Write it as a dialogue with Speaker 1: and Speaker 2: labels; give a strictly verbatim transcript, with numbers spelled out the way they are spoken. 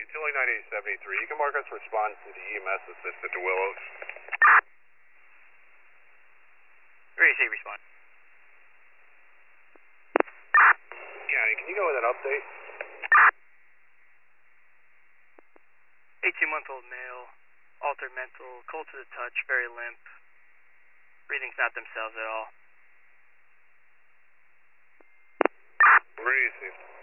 Speaker 1: Tilly nine eight seven three. You can mark us response to the E M S assist at the Willows.
Speaker 2: Where do you say respond?
Speaker 1: County, can you go with an update?
Speaker 2: eighteen-month-old male, altered mental, cold to the touch, very limp. Breathing's not themselves at all.
Speaker 1: Where do you see?